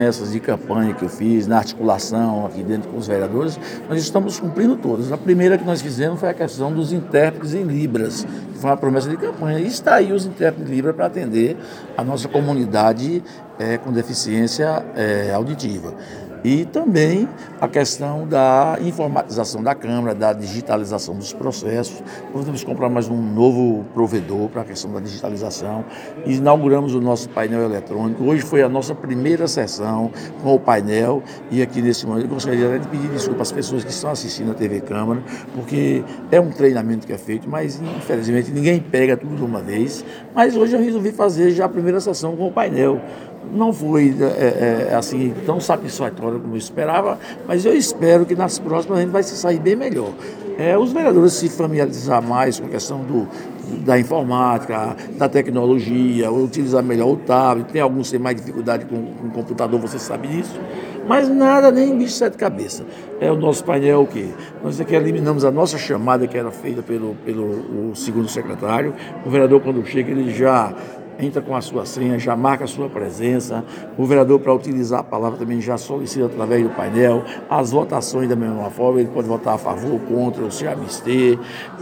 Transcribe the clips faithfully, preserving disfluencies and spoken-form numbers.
Essas de campanha que eu fiz, na articulação aqui dentro com os vereadores, nós estamos cumprindo todas. A primeira que nós fizemos foi a questão dos intérpretes em Libras, que foi uma promessa de campanha. E está aí os intérpretes em Libras para atender a nossa comunidade é, com deficiência é, auditiva. E também a questão da informatização da Câmara, da digitalização dos processos. Nós temos que comprar mais um novo provedor para a questão da digitalização. E inauguramos o nosso painel eletrônico. Hoje foi a nossa primeira sessão com o painel. E aqui nesse momento eu gostaria de pedir desculpa às pessoas que estão assistindo a T V Câmara, porque é um treinamento que é feito, mas infelizmente ninguém pega tudo de uma vez. Mas hoje eu resolvi fazer já a primeira sessão com o painel. Não foi é, é, assim tão satisfatório como eu esperava, mas eu espero que nas próximas a gente vai se sair bem melhor. É, os vereadores se familiarizar mais com a questão do, da informática, da tecnologia, utilizar melhor o tablet. Tem alguns que têm mais dificuldade com, com o computador, você sabe disso. Mas nada, nem bicho de sete cabeças. É o nosso painel o quê? Nós aqui eliminamos a nossa chamada que era feita pelo, pelo o segundo secretário. O vereador, quando chega, ele já entra com a sua senha, já marca a sua presença. O vereador, para utilizar a palavra, também já solicita através do painel as votações da mesma forma. Ele pode votar a favor, contra, ou se abster,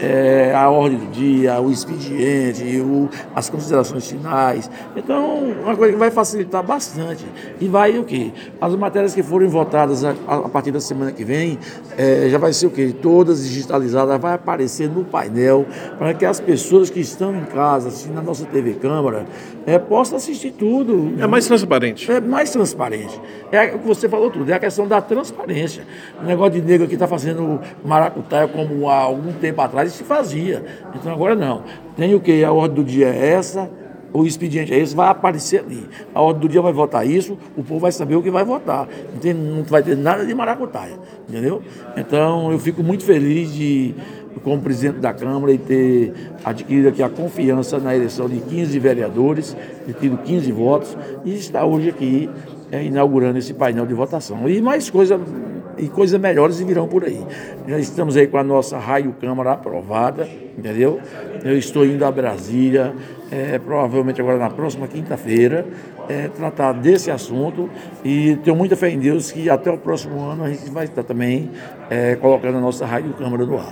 é, a ordem do dia, o expediente, o, as considerações finais. Então, uma coisa que vai facilitar bastante. E vai o quê? As matérias que forem votadas a, a partir da semana que vem, é, já vai ser o quê? Todas digitalizadas, vai aparecer no painel, para que as pessoas que estão em casa, assim, na nossa T V Câmara, É, possa assistir tudo. É mais transparente. É mais transparente. É o que você falou tudo, é a questão da transparência. O negócio de negro que está fazendo maracutaia como há algum tempo atrás se fazia. Então agora não. Tem o quê? A ordem do dia é essa, o expediente é esse, vai aparecer ali. A ordem do dia vai votar isso, o povo vai saber o que vai votar. Não, tem, não vai ter nada de maracutaia, entendeu? Então eu fico muito feliz de, como presidente da Câmara, e ter adquirido aqui a confiança na eleição de quinze vereadores, ter tido quinze votos, e estar hoje aqui é, inaugurando esse painel de votação. E mais coisas e coisas melhores virão por aí. Já estamos aí com a nossa Raio Câmara aprovada, entendeu? Eu estou indo a Brasília, é, provavelmente agora na próxima quinta-feira, é, tratar desse assunto, e tenho muita fé em Deus que até o próximo ano a gente vai estar também é, colocando a nossa Rádio Câmara no ar.